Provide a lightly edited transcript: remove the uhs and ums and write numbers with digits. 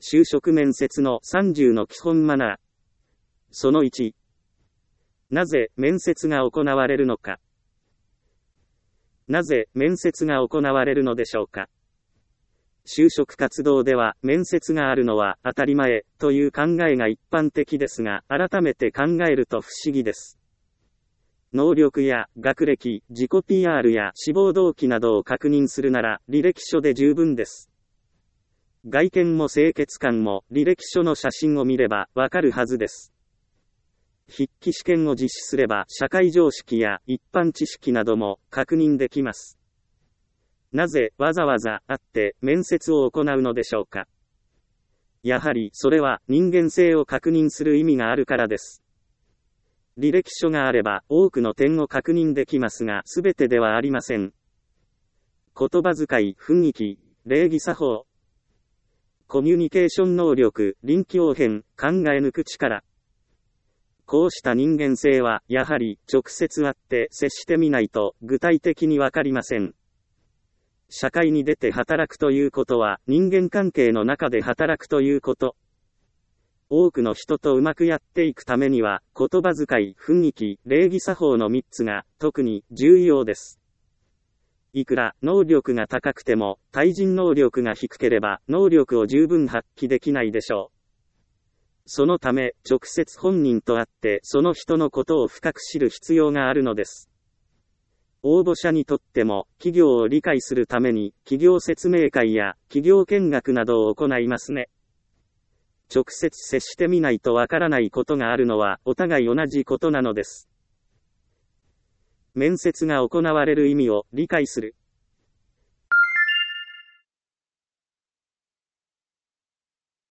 就職面接の30の基本マナー。その1。なぜ面接が行われるのか。なぜ面接が行われるのでしょうか。就職活動では面接があるのは当たり前という考えが一般的ですが、改めて考えると不思議です。能力や学歴、自己 PR や志望動機などを確認するなら履歴書で十分です。外見も清潔感も履歴書の写真を見ればわかるはずです。筆記試験を実施すれば社会常識や一般知識なども確認できます。なぜわざわざ会って面接を行うのでしょうか。やはりそれは人間性を確認する意味があるからです。履歴書があれば多くの点を確認できますが、すべてではありません。言葉遣い、雰囲気、礼儀作法、コミュニケーション能力、臨機応変、考え抜く力。こうした人間性は、やはり直接会って接してみないと具体的にわかりません。社会に出て働くということは、人間関係の中で働くということ。多くの人とうまくやっていくためには、言葉遣い、雰囲気、礼儀作法の3つが特に重要です。いくら能力が高くても、対人能力が低ければ、能力を十分発揮できないでしょう。そのため、直接本人と会って、その人のことを深く知る必要があるのです。応募者にとっても、企業を理解するために、企業説明会や企業見学などを行いますね。直接接してみないとわからないことがあるのは、お互い同じことなのです。面接が行われる意味を理解する。